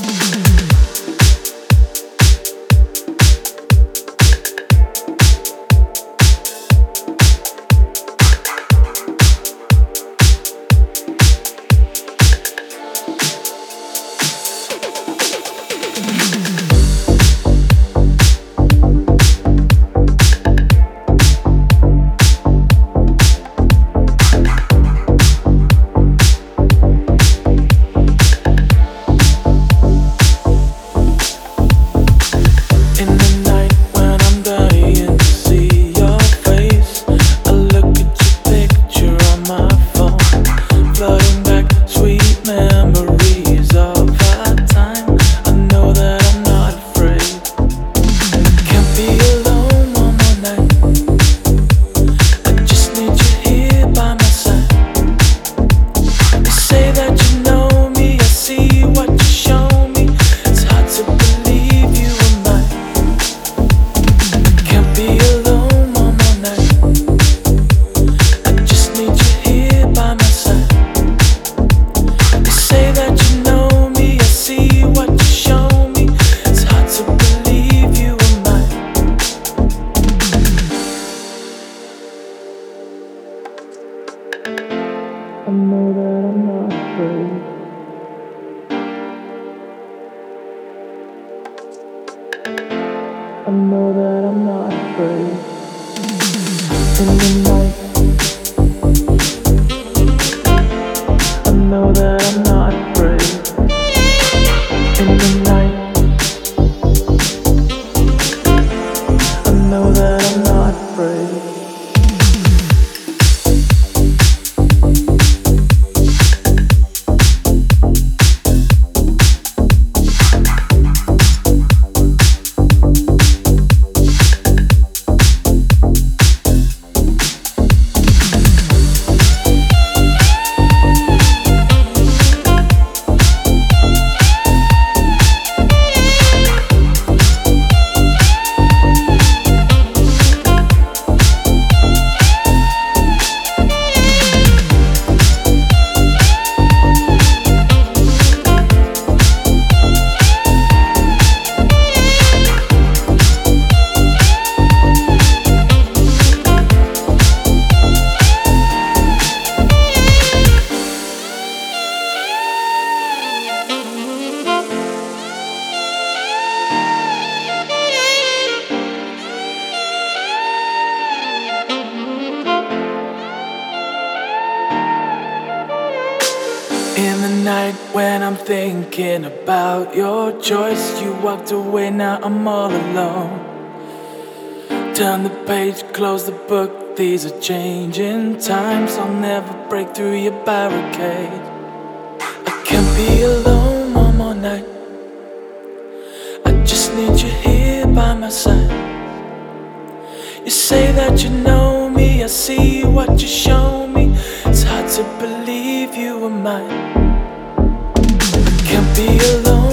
When I'm thinking about your choice, you walked away, now I'm all alone. Turn the page, close the book, these are changing times. I'll never break through your barricade. I can't be alone one more night. I just need you here by my side. You say that you know me, I see what you show me. It's hard to believe you were mine. Can't be alone